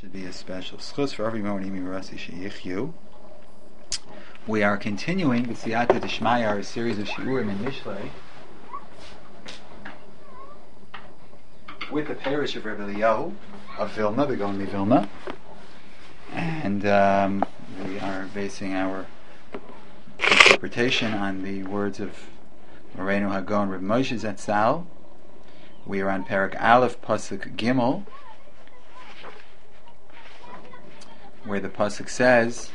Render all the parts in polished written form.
Should be a special schus for every morning. We are continuing with Siyata D'Shmaya, our series of Shiurim in Mishlei, with the parish of Rebbe Eliyahu of Vilna, the Gaon Vilna, and we are basing our interpretation on the words of Moreno Hagon Reb Moshe Zatzal. We are on Parak Aleph Pasuk Gimel, where the pasuk says,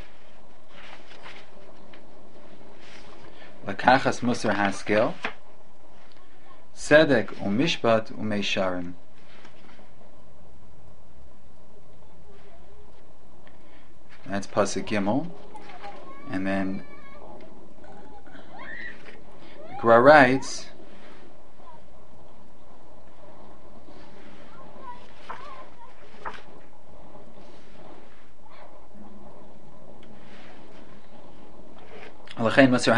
Lakachas Musar Haskel, Sedek u'Mishpat u'Meisharim. That's pasuk Gimel, and then the Gra writes, Musar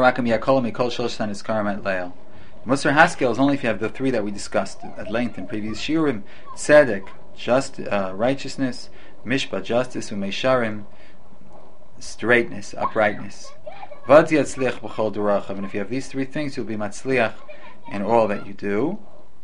Haskel is only if you have the three that we discussed at length in previous shiurim: tzedek, righteousness; mishpat, justice; u'meisharim, straightness, uprightness. And if you have these three things, you'll be matzliach in all that you do.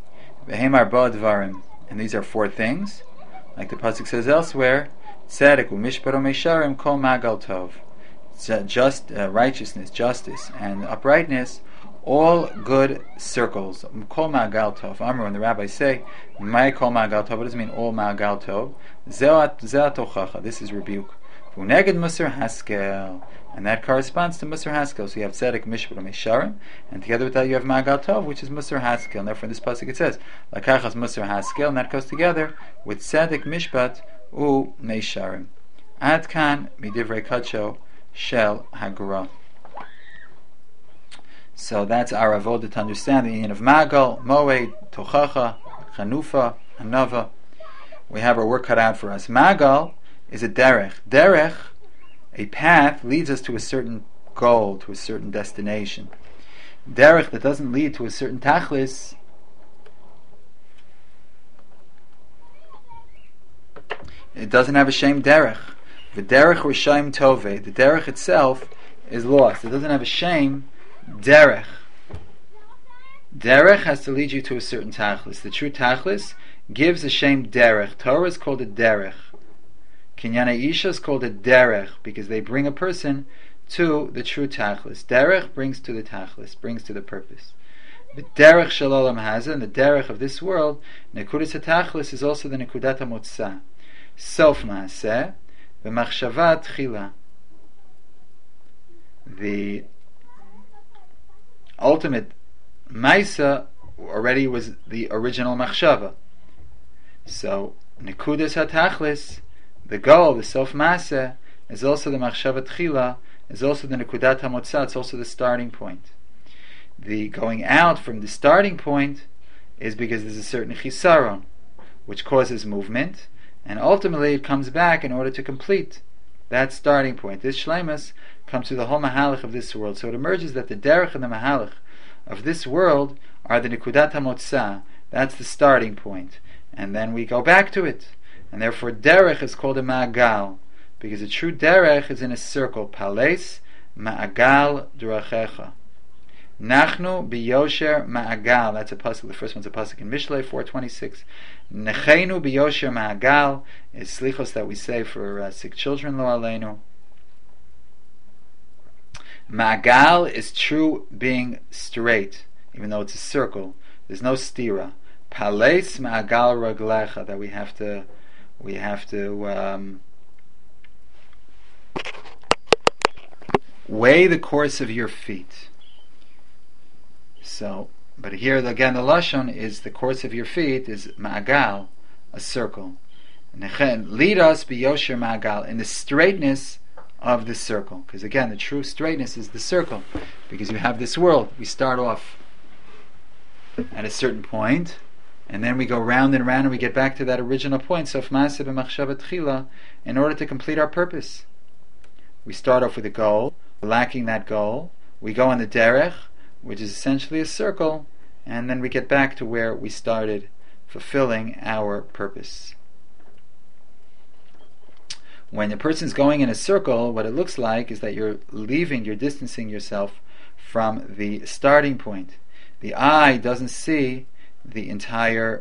And these are four things, like the pasuk says elsewhere: tzedek, u'mishpat, u'meisharim, kol magal tov. Righteousness, justice, and uprightness, all good circles. Kol ma'agal tov. When the rabbis say, "My kol ma'agal tov," it doesn't mean all ma'agal tov. Zeat tochacha. This is rebuke. V'neged musar haskel, and that corresponds to musar haskel. So you have tzedek, mishpat, meisharim, and together with that you have ma'agal tov, which is musar haskel. And therefore, in this pasuk it says, "Lakachas musar haskel," and that goes together with tzedek, mishpat, meisharim. Ad kan midivrei kacho Shel Hagura. So that's our avodah to understand the union of Magal, Moed, Tochacha, Chanufa, Anava. We have our work cut out for us. Magal is a derech. Derech, a path, leads us to a certain goal, to a certain destination. Derech that doesn't lead to a certain tachlis it doesn't have a shem derech. The derech Rishaim Tove, the derech itself is lost. It doesn't have a shame derech. Derech has to lead you to a certain tachlis. The true tachlis gives a shame derech. Torah is called a derech. Kinyana Isha is called a derech because they bring a person to the true tachlis. Derech brings to the tachlis, brings to the purpose. The derech Shalom Haza, and the derech of this world, Nekudas HaTachlis, is also the Nekudat HaMotzah. Sof Maaseh, the machshava tchila, the ultimate maisa already was the original machshava. So nekudas hatachlis, the goal, the sof maaseh, is also the machshava tchila, is also the nekudat hamotzah. It's also the starting point. The going out from the starting point is because there's a certain chisaron, which causes movement. And ultimately it comes back in order to complete that starting point. This shleimus comes to the whole mahalach of this world. So it emerges that the derech and the mahalach of this world are the nekudat hamotzah. That's the starting point. And then we go back to it. And therefore derech is called a ma'agal, because a true derech is in a circle. Pales ma'agal durachecha. Nachnu biyosher ma'agal. That's a pasuk. The first one's a pasuk in Mishlei 4:26. Nechenu biyosher ma'agal is slichos that we say for sick children. Lo aleinu. Ma'agal is true being straight, even though it's a circle. There's no stira. Pales ma'agal raglecha, that we have to weigh the course of your feet. So, but here again the lashon is the course of your feet is ma'agal, a circle. Lead us biyosher ma'agal, in the straightness of the circle. Because again, the true straightness is the circle. Because you have this world. We start off at a certain point, and then we go round and round, and we get back to that original point. Sof maaseh b'machshava tchila, in order to complete our purpose. We start off with a goal. Lacking that goal, we go on the derech, which is essentially a circle, and then we get back to where we started, fulfilling our purpose. when a person's going in a circle, what it looks like is that you're distancing yourself from the starting point. The eye doesn't see the entire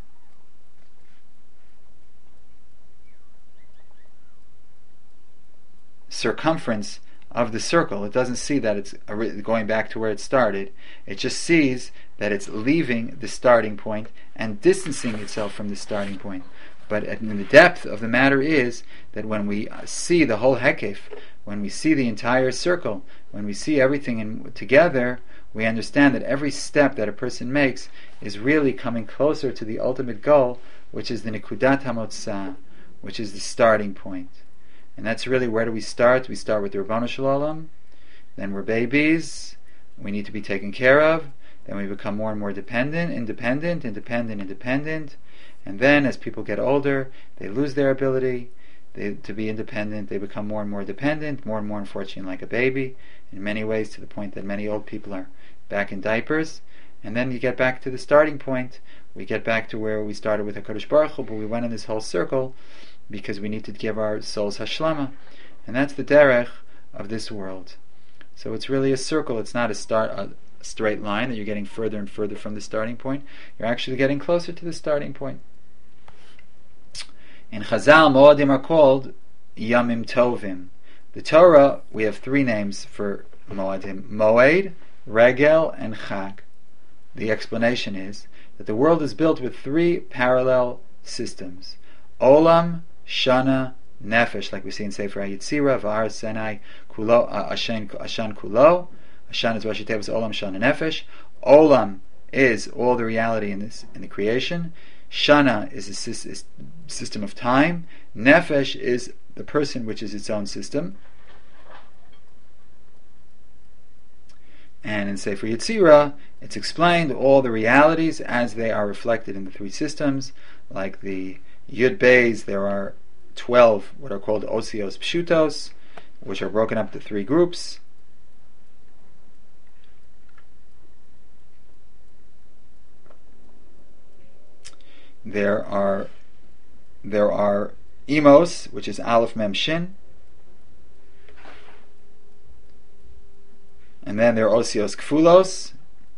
circumference of the circle. It doesn't see that it's going back to where it started. It just sees that it's leaving the starting point and distancing itself from the starting point. But in the depth of the matter is that when we see the whole hekef, when we see the entire circle, when we see everything together, we understand that every step that a person makes is really coming closer to the ultimate goal, which is the Nikudat HaMotzah, which is the starting point. And that's really, where do we start? We start with the Ribono Shel Olam, then we're babies, we need to be taken care of, then we become more and more independent, and then as people get older, they lose their ability to be independent. They become more and more dependent, more and more unfortunately like a baby, in many ways, to the point that many old people are back in diapers. And then you get back to the starting point. We get back to where we started with HaKadosh Baruch Hu, but we went in this whole circle because we need to give our souls Hashlama. And that's the derech of this world. So it's really a circle. It's not a straight line that you're getting further and further from the starting point. You're actually getting closer to the starting point. In Chazal, Moadim are called Yamim Tovim. The Torah, we have three names for Moadim: Moed, Regel, and Chag. The explanation is that the world is built with three parallel systems: Olam, Shana, Nefesh, like we see in Sefer HaYetzirah, V'ar Senai Kulo, Ashan Kulo. Ashan is Rashi Tevis Olam, Shana, Nefesh. Olam is all the reality in the creation. Shana is a system of time. Nefesh is the person, which is its own system. And in Sefer Yetzirah, it's explained all the realities as they are reflected in the three systems. Like the Yud Beis, there are 12 what are called Osios Pshutos, which are broken up into three groups. There are Emos, which is Aleph Mem Shin, and then there are Osios Kfulos,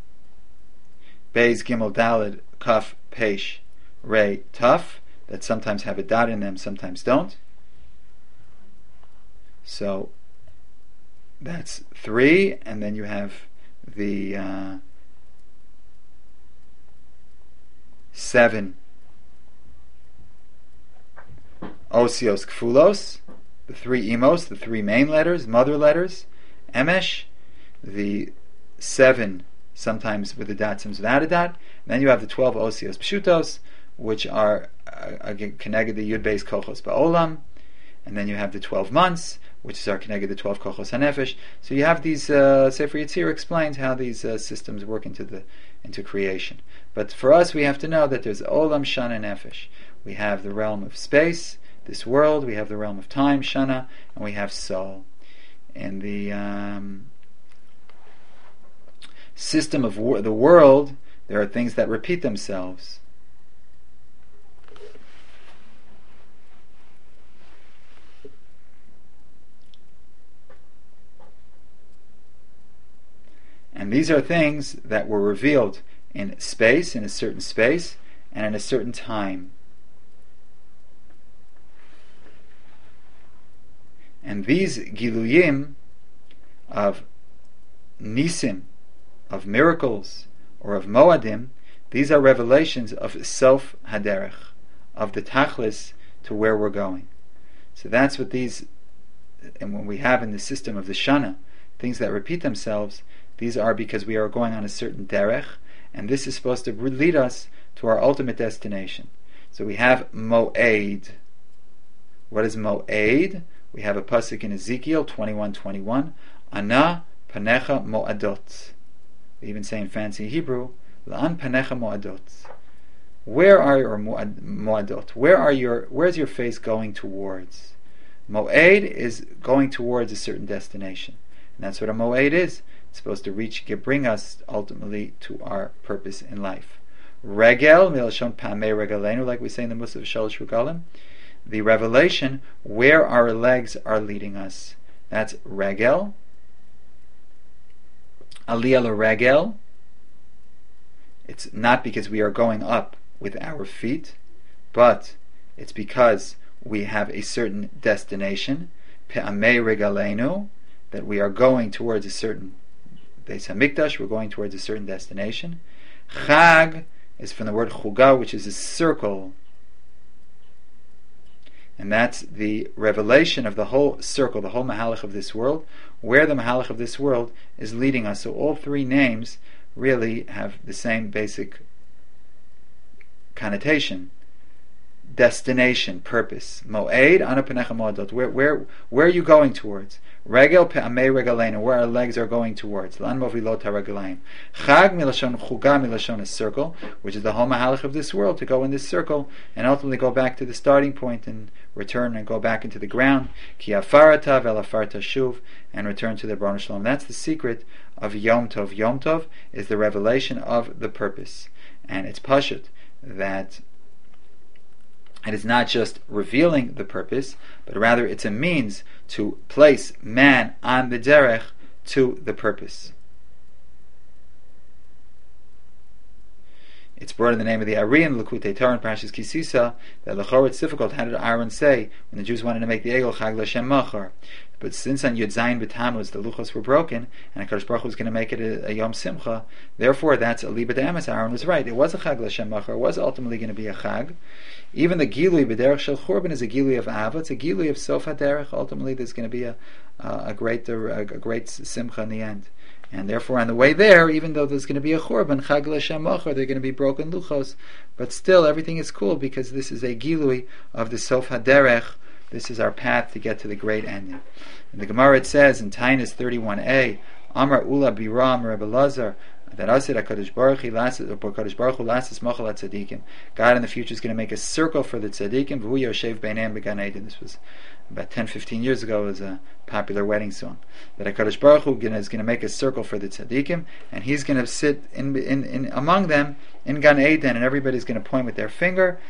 Beis Gimel Daled Kaf Peish Rei Taf, that sometimes have a dot in them, sometimes don't. So that's three, and then you have the 7 Osios Kfulos, the 3 Emos, the 3 main letters, mother letters, Emesh, the 7 sometimes with a dot, sometimes without a dot. And then you have the 12 Osios Pshutos, which are connected the Yud Beis Kochos Ba'olam. And then you have the 12 months, which are connected the 12 Kochos HaNefesh. So you have these, Sefer Yetzirah explains how these systems work into creation. But for us, we have to know that there's Olam, Shana, Nefesh. We have the realm of space, this world, we have the realm of time, Shana, and we have soul. In the system of the world, there are things that repeat themselves. And these are things that were revealed in space, in a certain space, and in a certain time. And these giluyim of nisim, of miracles, or of moadim, these are revelations of self haderech, of the tachlis to where we're going. So that's what these, and when we have in the system of the shana, things that repeat themselves, these are because we are going on a certain derech, and this is supposed to lead us to our ultimate destination. So we have moed. What is moed? We have a pasuk in Ezekiel 21:21. Ana panecha moadot. We even say in fancy Hebrew, La'an panecha moadot. Where are your moadot? Where's your face going towards? Moed is going towards a certain destination, and that's what a moed is. It's supposed to bring us ultimately to our purpose in life. Regel milashon pamei regalenu, like we say in the Musaf Shalosh Regalim. the revelation where our legs are leading us. That's regel, aliyah l'regel. It's not because we are going up with our feet, but it's because we have a certain destination, pe'amei regalenu, that we are going towards a certain Beis Hamikdash, we're going towards a certain destination. Chag is from the word chuga, which is a circle. And that's the revelation of the whole circle, the whole mahalach of this world, where the mahalach of this world is leading us. So all three names really have the same basic connotation. Destination, purpose. Mo'ed, ana panecha mo'adot. Where are you going towards? Regel pe'amei regalenu, where our legs are going towards. Lan movilot ha'regalayim. Chag milashon chuga milashon, a circle, which is the whole mahalach of this world, to go in this circle and ultimately go back to the starting point and return and go back into the ground. Ki afarata velafarta shuv, and return to the Baruch Shalom. That's the secret of Yom Tov. Yom Tov is the revelation of the purpose, and it's pashut that it is not just revealing the purpose, but rather it's a means to place man on the derech to the purpose. It's brought in the name of the Ari in L'Kutei Torah in Parashas Kisisa that l'chor it's difficult. How did Aaron say when the Jews wanted to make the Egel Chag L'Shem Machar? But since on Yud Zayin B'Tammuz the luchos were broken and HaKadosh Baruch Hu was going to make it a Yom Simcha, therefore that's a Liba D'Emes. Aaron was right. It was a Chag L'Shem Machar. It was ultimately going to be a Chag. Even the Gilui B'Derech Shel Churban is a Gilui of Ava. It's a Gilui of Sof HaDerech. Ultimately there's going to be a great Simcha in the end. And therefore, on the way there, even though there's going to be a churban, Chag L'Shem Machar, they're going to be broken luchos, but still everything is cool because this is a gilui of the Sof HaDerech. This is our path to get to the great ending. In the Gemara it says in Tainus 31a, Amar Ula Biram Rebbe Lazar, that Asid HaKadosh Baruch Hu lasses machal tzadikim. God in the future is going to make a circle for the tzadikim. V'hu yoshev beinam b'gan Eden. This was about 10-15 years ago. It was a popular wedding song. That HaKadosh Baruch Hu is going to make a circle for the tzadikim, and He's going to sit in among them in Gan Eden, and everybody's going to point with their finger.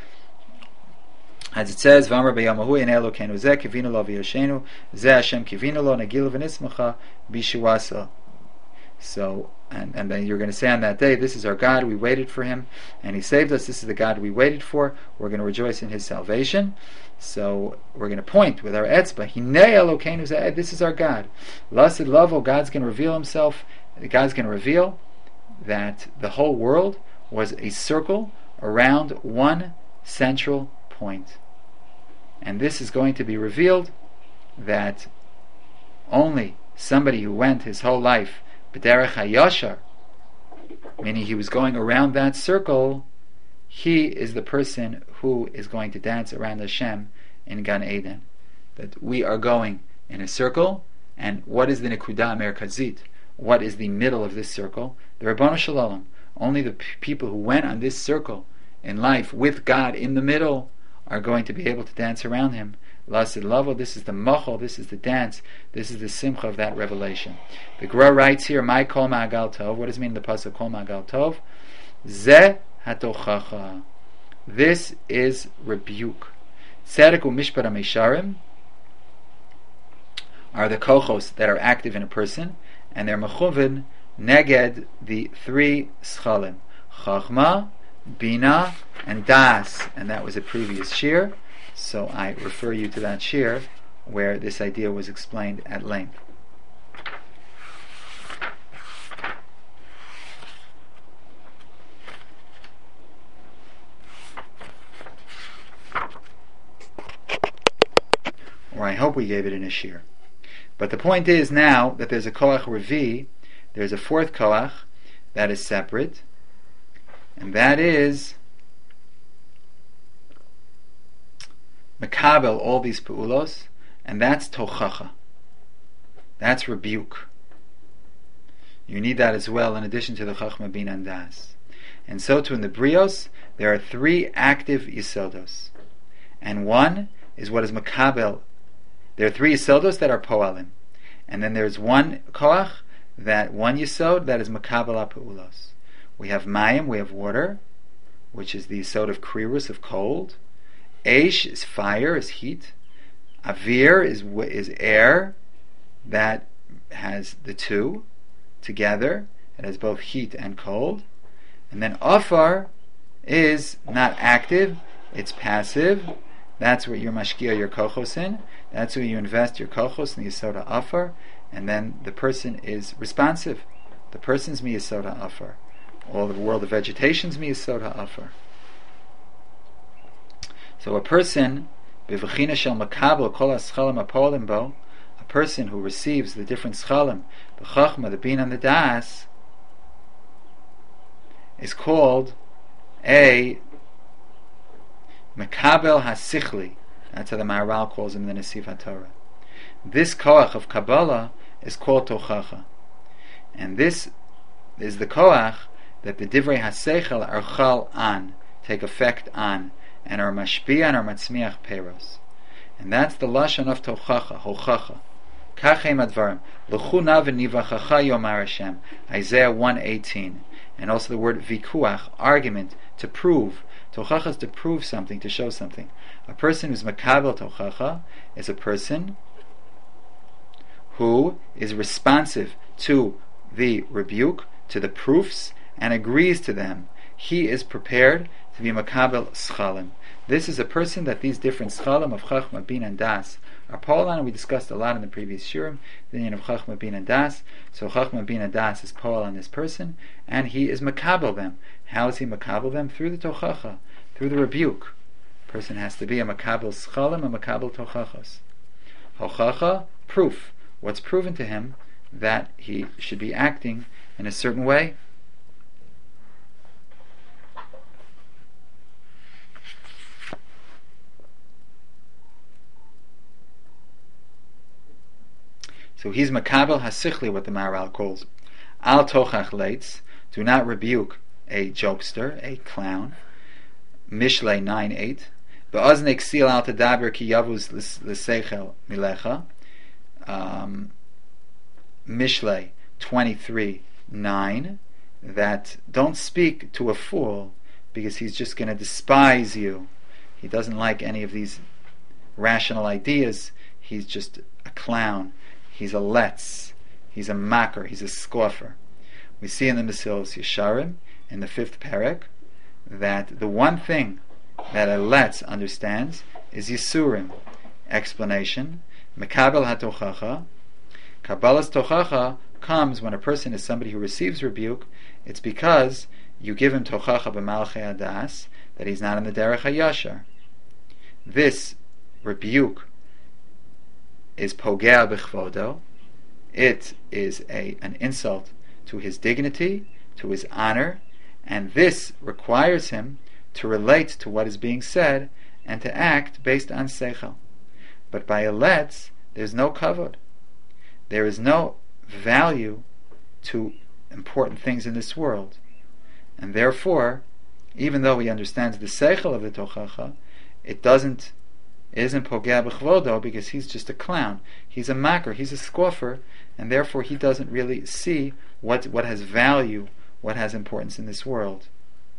As it says, V'amar b'yamahu in Elokeinu zeh kivinu lo v'yoshenu zeh Hashem kivinu lo nagilu v'nismacha b'shuasa. So, and then you're going to say on that day, this is our God, we waited for Him, and He saved us, this is the God we waited for, we're going to rejoice in His salvation. So, we're going to point with our etzba, Hinei Elokeinu zeh, this is our God. Lasid lavo, God's going to reveal Himself, God's going to reveal that the whole world was a circle around one central point. And this is going to be revealed that only somebody who went his whole life b'derech hayashar, meaning he was going around that circle, he is the person who is going to dance around Hashem in Gan Eden. That we are going in a circle, and what is the nekuda merkazit? What is the middle of this circle? The Rabbanu Shalom. Only the people who went on this circle in life with God in the middle are going to be able to dance around Him. Lasid Lavo, this is the machal, this is the dance, this is the simcha of that revelation. The Gra writes here, "My kol ma'agal tov." What does it mean in the pasuk kol ma'agal tov? Zeh hatochacha. This is rebuke. Tzedek u'mishpat ha'meisharim are the kochos that are active in a person, and they're mechuvin neged the three schalim: chachma, bina, and das. And that was a previous shir. So I refer you to that shir where this idea was explained at length. Or I hope we gave it in a shir. But the point is now that there's a koach revi, there's a fourth koach that is separate, and that is Mekabel all these pe'ulos, and that's tochacha. That's rebuke. You need that as well in addition to the chachma, bina, and das. And so too in the brios, there are three active yisodos. And one is what is Mekabel. There are three yisodos that are poalim. And then there's one koach, that one yisod, that is Mekabel pe'ulos. We have mayim, we have water, which is the yisod of krirus, of cold. Eish is fire, is heat. Avir is air that has the two together. It has both heat and cold. And then Afar is not active, it's passive. That's what you're mashkia your kochos in. That's where you invest your kochos in the Yisoda Afar. And then the person is responsive. The person's miyasoda Afar. All the world of vegetation's miyasoda Afar. So a person, b'v'china shel makabel kol ha-schalim ha-polim bo, a person who receives the different schalim, the chachma, the bin, and the das, is called a makabel ha-sichli. That's how the Maharal calls him in the Nesif HaTorah. This koach of Kabbalah is called tochacha. And this is the koach that the divrei haseichel are chal on, take effect on, and are mashpia and are matzmiach peros. And that's the lashon of tochacha, hochacha. Kachem advarim, l'chu na v'nivachacha yomar Hashem, Isaiah 1:18. And also the word vikuach, argument, to prove. Tochacha is to prove something, to show something. A person who's makabel tochacha is a person who is responsive to the rebuke, to the proofs, and agrees to them. He is prepared to be makabel schalim. This is a person that these different schalim of chachma, bin, and das are poel on, and we discussed a lot in the previous shiurim, the union of chachma, bin, and das. So chachma, bin, and das is poel on this person, and he is makabel them. How is he makabel them? Through the tochacha, through the rebuke. A person has to be a makabel schalim, a makabel tochachos. Hochacha, proof. What's proven to him? That he should be acting in a certain way. So he's makabel hasichli, what the Maharal calls al tochach leitz. Do not rebuke a jokester, a clown. Mishlei 9:8. Be'ozne ksil al tadaber ki yavuz l'seichel milecha. Mishlei 23:9. That don't speak to a fool because he's just going to despise you. He doesn't like any of these rational ideas. He's just a clown. He's a letz. He's a makar. He's a scoffer. We see in the Mesilas Yesharim, in the 5th perek, that the one thing that a letz understands is Yisurim. Explanation: Mekabel hatochacha. Kabbalah's tochacha comes when a person is somebody who receives rebuke. It's because you give him tochacha b'malchei adas, that he's not in the derech hayashar. This rebuke is pogea b'chvodo. It is an insult to his dignity, to his honor, and this requires him to relate to what is being said and to act based on seichel. But by a letz, there's no kavod. There is no value to important things in this world. And therefore, even though he understands the seichel of the tochacha, it isn't pogea b'chvodo, because he's just a clown. He's a makar, he's a scoffer, and therefore he doesn't really see what has value, what has importance in this world.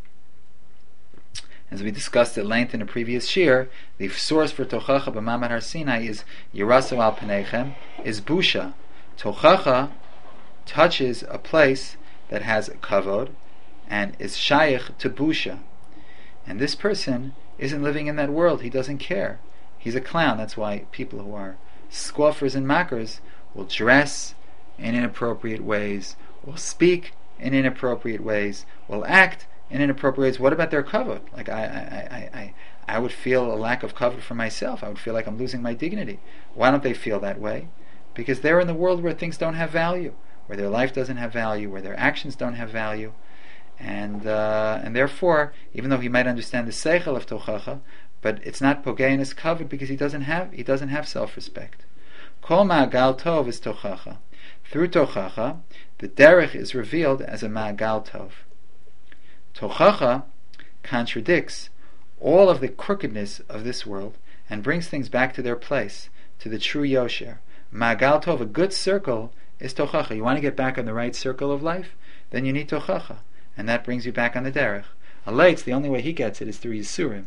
As we discussed at length in a previous shir, the source for tochacha b'mamad Har Sinai is yiraso al penechem, is busha. Tochacha touches a place that has kavod and is shaykh to busha. And this person isn't living in that world. He doesn't care. He's a clown. That's why people who are scoffers and mockers will dress in inappropriate ways, will speak in inappropriate ways, will act in inappropriate ways. What about their kavod? Like I would feel a lack of kavod for myself. I would feel like I'm losing my dignity. Why don't they feel that way? Because they're in the world where things don't have value, where their life doesn't have value, where their actions don't have value, and therefore, even though he might understand the seichel of tochacha, but it's not pogei in his kavod because he doesn't have self-respect. Kol ma'agal tov is tochacha. Through tochacha, the derech is revealed as a ma'agal tov. Tochacha contradicts all of the crookedness of this world and brings things back to their place, to the true yosher. Ma'agal tov, a good circle, is tochacha. You want to get back on the right circle of life? Then you need tochacha, and that brings you back on the derech. A leitz, the only way he gets it is through Yisurim.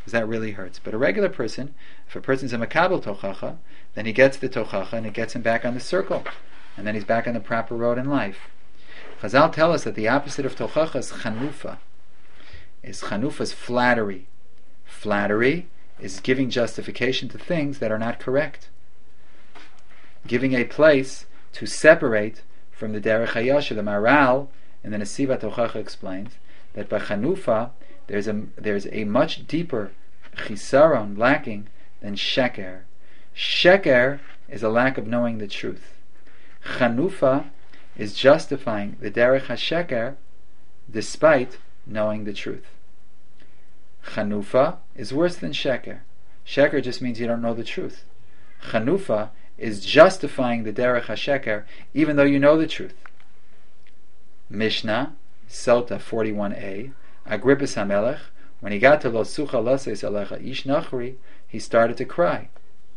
because that really hurts. But a regular person, if a person's a makabel tochacha, then he gets the tochacha and it gets him back on the circle, and then he's back on the proper road in life. Chazal tell us that the opposite of tochacha is chanufa. Chanufa's flattery. Flattery is giving justification to things that are not correct. Giving a place to separate from the derech hayasher. The Maral in the Nesiva Tochacha explains that by chanufa there's a much deeper chisaron lacking than sheker. Sheker is a lack of knowing the truth. Chanufa is justifying the derech hasheker despite knowing the truth. Chanufa is worse than sheker. Sheker just means you don't know the truth. Chanufa is justifying the derech hasheker even though you know the truth. Mishnah, Sota 41a, Agrippus HaMelech, when he got to Lo Sucha Laseis Alecha Ish Nachri, he started to cry.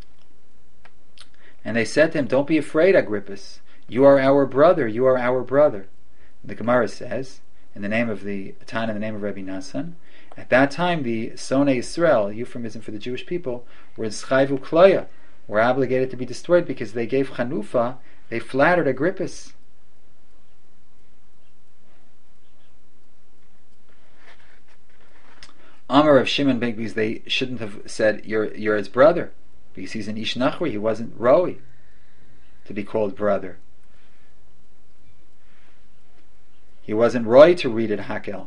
And they said to him, don't be afraid, Agrippus. You are our brother, you are our brother. The Gemara says, in the name of the Tana, in the name of Rabbi Nassan, at that time the Sonei Yisrael, euphemism for the Jewish people, were in Schaivu Kloya, were obligated to be destroyed because they gave Chanufa, they flattered Agrippus. Amar of Shimon ben, because they shouldn't have said you're his brother, because he's an Ish Nachri, he wasn't Roi to be called brother. He wasn't Roi to read it Hakel.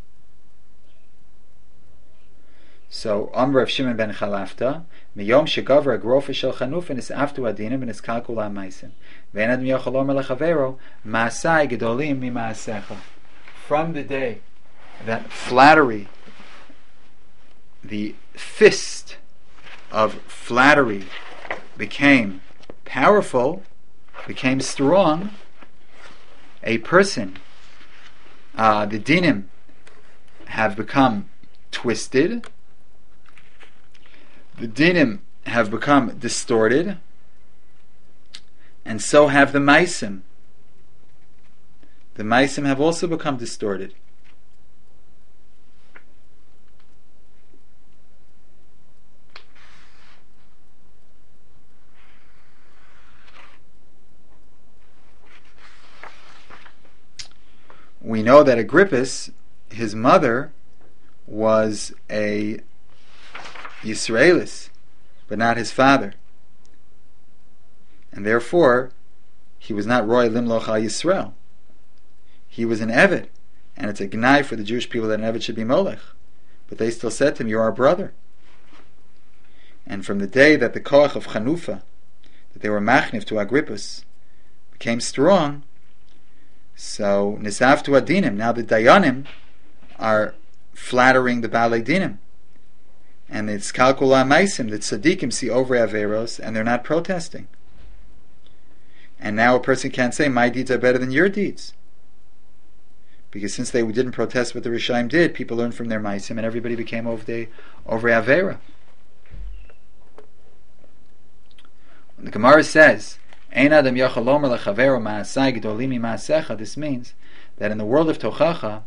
So Amar of Shimon ben Chalafta, Miyom shegaver agrofa shel Chanuf and is aftu adinim and is kalkula maisim. Ve'enad miyachol omer lechavero maasai gedolim mimaasecha. From the day that flattery, the fist of flattery became powerful, became strong, a person, the dinim have become twisted, the dinim have become distorted, and so have the maisim. The maisim have also become distorted. We know that Agrippus, his mother, was a Yisraelis, but not his father. And therefore, he was not Roy Limloch al Yisrael. He was an Eved, and it's a gnai for the Jewish people that an Eved should be Molech. But they still said to him, you're our brother. And from the day that the Koach of Chanufa, that they were machniv to Agrippus, became strong, so Nisav to Adinim, now the Dayanim are flattering the Balei Dinim. And it's Kalkula Maisim, the Tzadikim see over Averos, and they're not protesting. And now a person can't say, my deeds are better than your deeds. Because since they didn't protest what the Rishaim did, people learned from their Maisim, and everybody became over Avera. The Gemara says, this means that in the world of Tochacha,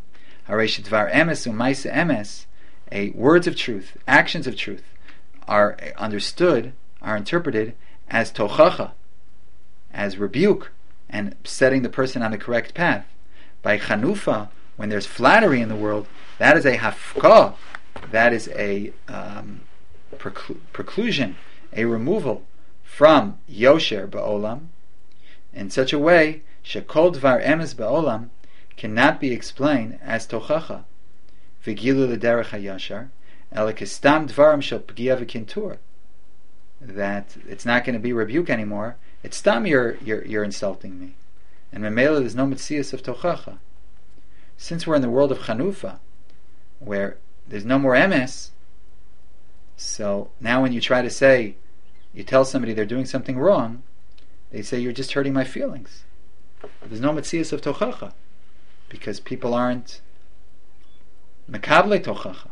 words of truth, actions of truth, are understood, are interpreted as Tochacha, as rebuke, and setting the person on the correct path. By Chanufa, when there's flattery in the world, that is a hafka, that is a preclusion, a removal from Yosher Ba'olam, in such a way, Shekol Dvar Emes Ba'olam cannot be explained as Tochacha, V'gilu L'derech HaYashar, Elikistam Dvarim Shel P'gia V'kintur, that it's not going to be rebuke anymore, it's Stam you're insulting me. And Memela, there's no Metzias of Tochacha. Since we're in the world of Chanufa, where there's no more Emes, so now when you try to say, you tell somebody they're doing something wrong, they say, you're just hurting my feelings. But there's no Metzias of Tochacha, because people aren't Mekable Tochacha.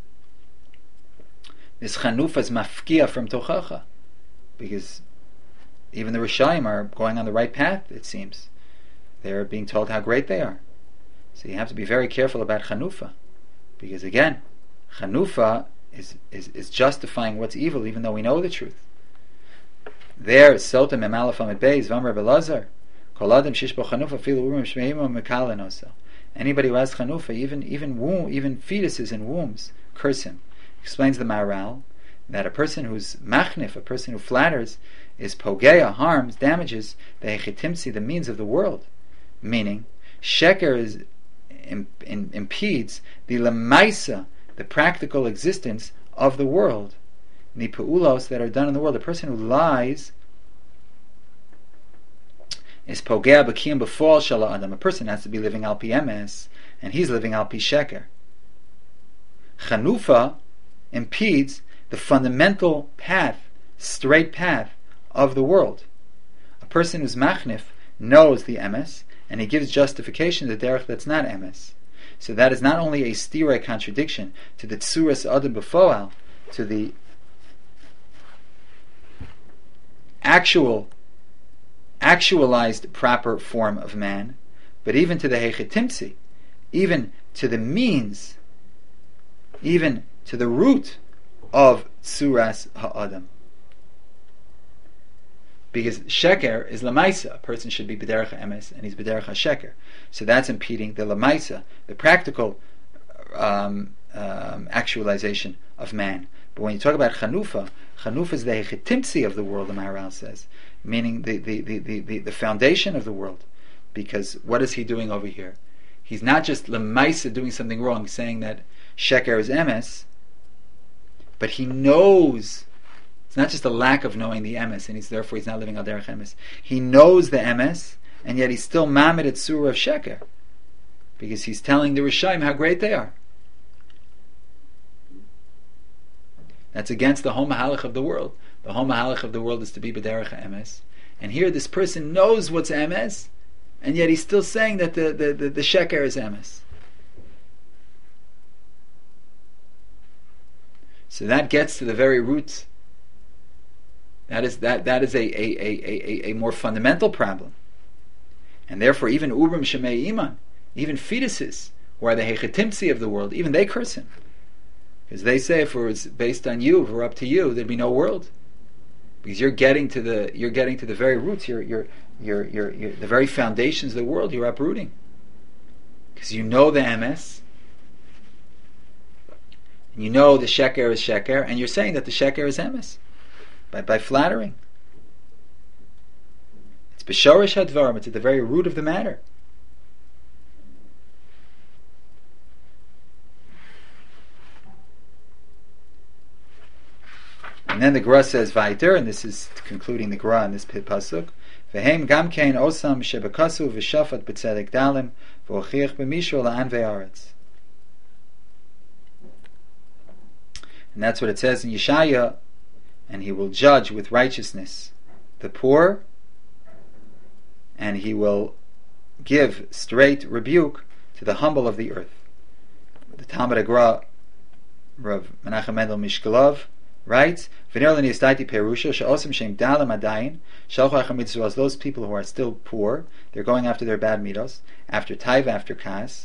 This Chanufa is mafkia from Tochacha, because even the Rishaim are going on the right path, it seems. They're being told how great they are. So you have to be very careful about Chanufa, because again, Chanufa is justifying what's evil, even though we know the truth. There, Sota Memalafam at Beis, Vamar Belazar, Koladim Shishbo Chanufa, Filu Urim Shmeima Mekalanosa. Anybody who has Chanufa, even fetuses in wombs, curse him. Explains the Maharal that a person who's machnif, a person who flatters, is pogeya, harms, damages the hechitimtzi, the means of the world. Meaning, sheker impedes the lemaisa, the practical existence of the world. The peulos that are done in the world. A person who lies is pogea b'kiyum b'fol shala adam. A person has to be living al pi emes, and he's living al pi sheker. Chanufa impedes the fundamental path, straight path of the world. A person who's machnif knows the emes, and he gives justification to the derech that's not emes. So that is not only a stira contradiction to the tsuras adam b'foal, to the actualized proper form of man, but even to the hechetimtzi, even to the means, even to the root of tsuras ha'adam. Because sheker is lamaisa, a person should be b'derech ha'emes, and he's b'derech ha'sheker. So that's impeding the lamaisa, the practical actualization of man. But when you talk about chanufa is the hechetimtzi of the world, the Maharal says, meaning the foundation of the world. Because what is he doing over here? He's not just lemaisa doing something wrong, saying that sheker is emes, but he knows. It's not just a lack of knowing the emes, and he's not living al derech emes. He knows the emes, and yet he's still mamid at surah of sheker, because he's telling the Rishaim how great they are. That's against the whole mahalach of the world. The whole mahalach of the world is to be b'derech emes, and here this person knows what's emes, and yet he's still saying that the sheker is emes. So that gets to the very roots. That is a more fundamental problem, and therefore even ubrim shemei iman, even fetuses who are the hechetimtzi of the world, even they curse him, because they say if it was based on you, if it were up to you, there'd be no world, because you're getting to the very roots, you're the very foundations of the world. You're uprooting because you know the emes, and you know the sheker is sheker, and you're saying that the sheker is emes. By flattering. It's b'shorish hadvarim, it's at the very root of the matter. And then the Gra says Vaiter, and this is concluding the Gra in this pasuk. V'hem gam kein osam shebekasu v'shafat b'tzedek dalim v'ochiach b'mishur la'an ve'aretz. And that's what it says in Yeshaya. And he will judge with righteousness the poor, and he will give straight rebuke to the humble of the earth. The Talmud Agra, Rav Menachem Mendel Mishkalov, writes, those people who are still poor, they're going after their bad midos, after taiva, after kas,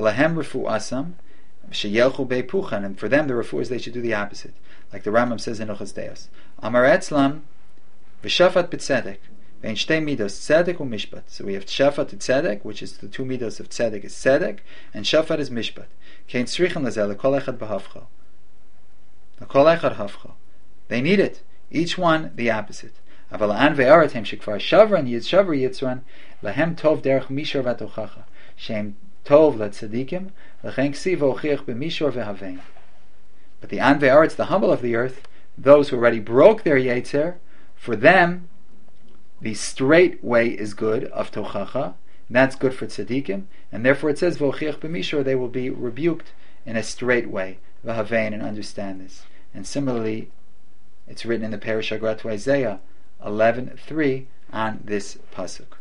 and for them the refu is they should do the opposite. Like the Rambam says in Ochos Deos, Amar Etzlam v'shafat b'tzedek ve'in shtei midos tzedek u'mishpat. So we have shafat tzedek, which is the two midos of tzedek is tzedek, and shafat is mishpat. Kein tzrichen lezel lekol echad b'havcho. Lekol echad havcho. They need it. Each one the opposite. Aval an ve'aret hem shekvar shavran yitzshavr yitzran lahem tov derech mishor v'atochacha shem tov letzadikim lechen ksiv v'ochiach b'mishor v'havein. But the An Ve'aretz, the humble of the earth, those who already broke their Yetzer, for them, the straight way is good, of Tochacha, and that's good for Tzadikim, and therefore it says, V'ochiach b'mishor, they will be rebuked in a straight way, V'havein, and understand this. And similarly, it's written in the Perish Agra to Isaiah 11:3 on this pasuk.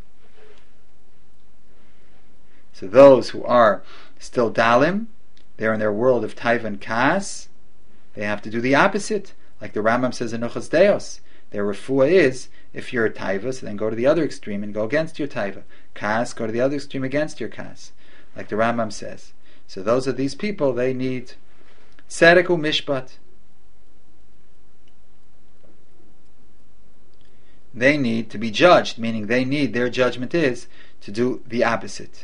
So those who are still Dalim, they're in their world of Taiva and Kas, they have to do the opposite, like the Rambam says in Ochos Deos. Their refuah is, if you're a taiva, so then go to the other extreme and go against your taiva. Kas, go to the other extreme against your kas, like the Rambam says. So those are these people, they need tzedek u'mishpat. they need to be judged, meaning their judgment is to do the opposite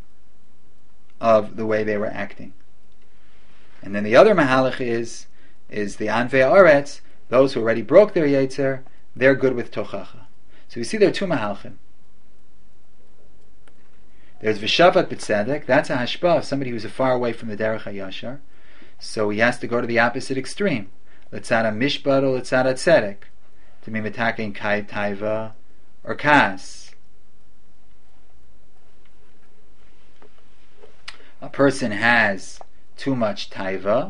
of the way they were acting. And then the other mahalach is the Anvei Aretz, those who already broke their Yetzer, they're good with Tochacha. So we see there are two mahalchim. There's Vishavat B'Tzedek, that's a hashpah of somebody who's far away from the Derech HaYashar, so he has to go to the opposite extreme. L'tzad HaMishpat or L'tzad HaTzedek, to be metaking Kai Taiva or Kas. A person has too much Taiva,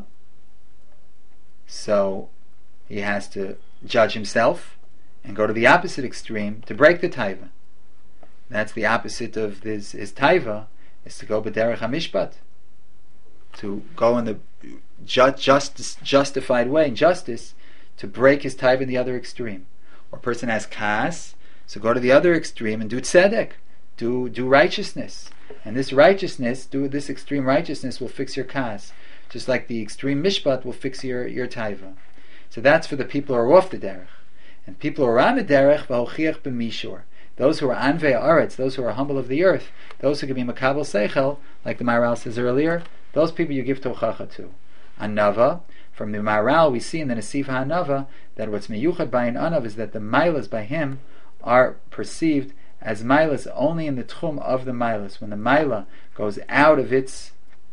so he has to judge himself and go to the opposite extreme to break the Taiva. That's the opposite of his Taiva, is to go b'derech HaMishpat, to go in the justified way, in justice, to break his Taiva in the other extreme. Or a person has Kas, so go to the other extreme and do Tzedek, do righteousness. And this extreme righteousness will fix your Kas, just like the extreme Mishpat will fix your Taiva. So that's for the people who are off the derech. And people who are on the derech, v'hochiach b'mishor. Those who are anvei aretz, those who are humble of the earth, those who can be makabel seichel, like the Maharal says earlier, those people you give tochacha to. Anava, from the Maharal we see in the Nesif HaAnava that what's meyuchad by an anav is that the milas by him are perceived as milas only in the tchum of the milas. When the mila goes out of its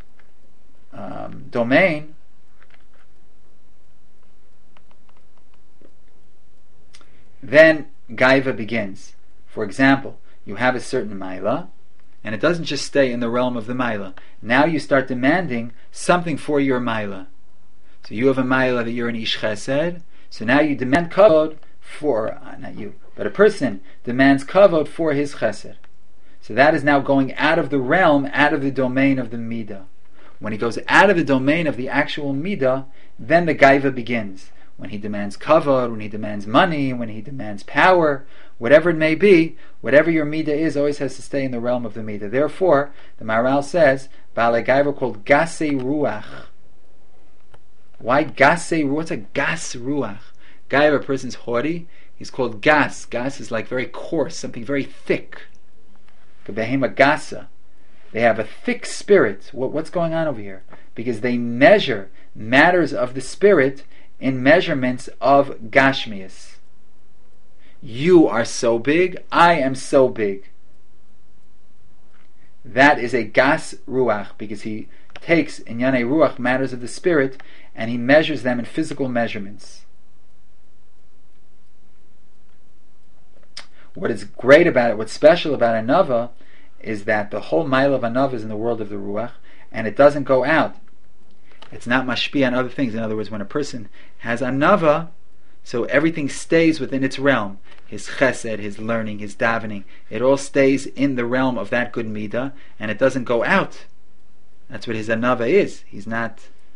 domain, then gaiva begins. For example, you have a certain maila, and it doesn't just stay in the realm of the maila. Now you start demanding something for your maila. So you have a maila that you're an ish chesed, so now you demand kavod for, not you, but a person demands kavod for his chesed. So that is now going out of the realm, out of the domain of the midah. When he goes out of the domain of the actual midah, then the gaiva begins. When he demands kavod, when he demands money, when he demands power, whatever it may be, whatever your midah is, always has to stay in the realm of the midah. Therefore, the Maharal says, Baalei Gaiva called gasei ruach. Why gasei ruach? What's a gas ruach? Gaiva, a person's haughty, he's called gas. Gas is like very coarse, something very thick. Behema gasa. They have a thick spirit. What's going on over here? Because they measure matters of the spirit in measurements of gashmias. You are so big, I am so big. That is a gas ruach, because he takes in yanei ruach matters of the spirit and he measures them in physical measurements. What is great about it, what's special about Anava, is that the whole mile of Anava is in the world of the ruach, and it doesn't go out. It's not mashpi on other things. In other words, when a person has Anava, so everything stays within its realm. His chesed, his learning, his davening, it all stays in the realm of that good midah, and it doesn't go out. That's what his Anava is. He's not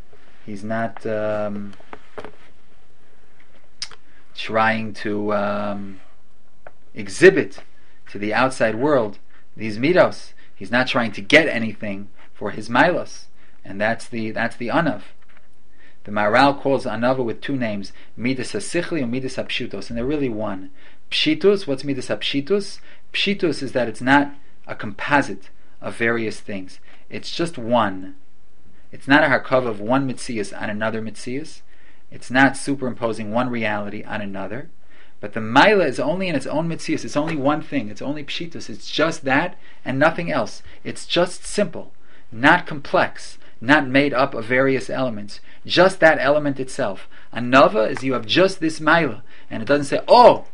trying to exhibit to the outside world these midos. He's not trying to get anything for his milos, and that's the anav. The Maharal calls anava with two names, midas hasichli and midas hapshitos, and they're really one. Pshitus, what's midas hapshitus? Pshitus is that it's not a composite of various things. It's just one. It's not a harkav of one mitzias on another mitzias. It's not superimposing one reality on another. But the Maila is only in its own mitzias. It's only one thing. It's only pshitus. It's just that and nothing else. It's just simple, not complex, not made up of various elements. Just that element itself. A nava is you have just this Maila, and it doesn't say, I'm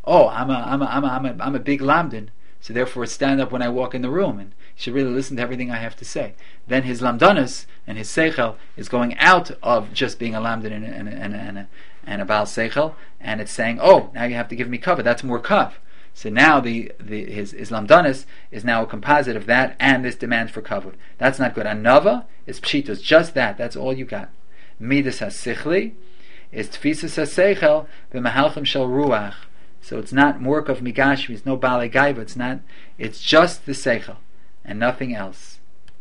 a big lamdin, so therefore stand up when I walk in the room and you should really listen to everything I have to say. Then his lamdanas and his seichel is going out of just being a lamdin and a baal seichel, and it's saying, now you have to give me cover. That's more kav. So now his lamdanas is now a composite of that and this demand for kavod. That's not good. Anava is pshitos, just that. That's all you got. Midas hasichli is tfisas haseichel b'mahalchim shel ruach. So it's not morkav migashmi. It's no baalei gaiva. It's not. It's just the seichel and nothing else.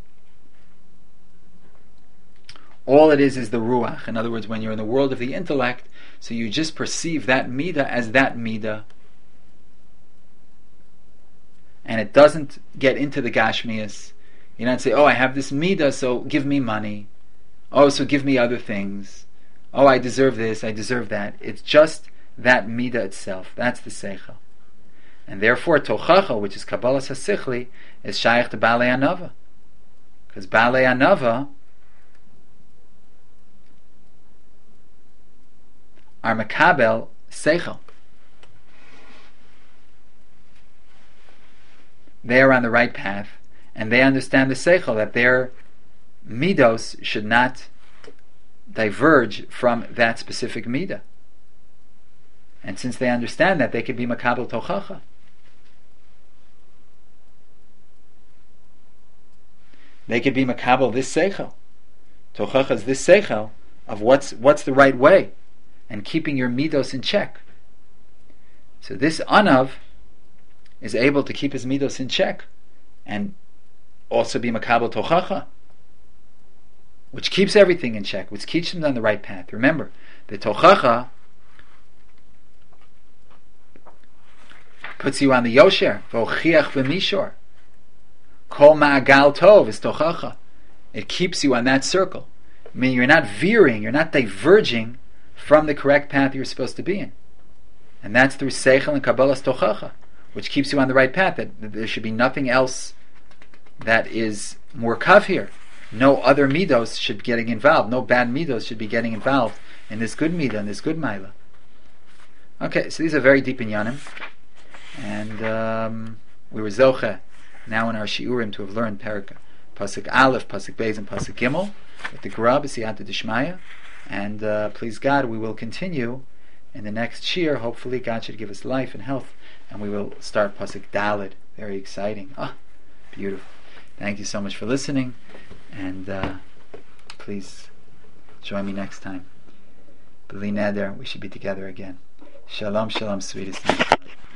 All it is the ruach. In other words, when you're in the world of the intellect, so you just perceive that midah as that midah. and it doesn't get into the Gashmias. You don't say, oh, I have this midah, so give me money. Oh, so give me other things. Oh, I deserve this, I deserve that. It's just that midah itself. That's the seichel. And therefore, tochacha, which is Kabbalas HaSichli, is shaykh to Balei Anava. Because Balei Anava are Makabel Seichel. They are on the right path, and they understand the Seichel, that their midos should not diverge from that specific midah. And since they understand that, they can be Makabel Tochacha. They could be Makabel this Seichel. Tochacha is this Seichel of what's the right way, and keeping your midos in check. So this Anav is able to keep his midos in check and also be Makabel Tochacha, which keeps everything in check, which keeps him on the right path. Remember, the Tochacha puts you on the Yosher, V'ochiach v'mishor. Kol ma'agal tov is Tochacha. It keeps you on that circle. I mean, you're not veering, you're not diverging from the correct path you're supposed to be in. And that's through Seichel and Kabbalas Tochacha, which keeps you on the right path, that there should be nothing else that is more kav here. No other midos should be getting involved. No bad midos should be getting involved in this good midah, in this good maila. Okay, so these are very deep in Yanim. And we were zoche now in our shiurim to have learned Perika, Pasuk Aleph, Pasuk Beis, and Pasuk Gimel with the Grab, Siyata Dishmaya. And please God, we will continue in the next shir. Hopefully God should give us life and health, and we will start Pasuk Daled. Very exciting. Beautiful. Thank you so much for listening, and please join me next time. B'li neder, we should be together again. Shalom, shalom, sweetest.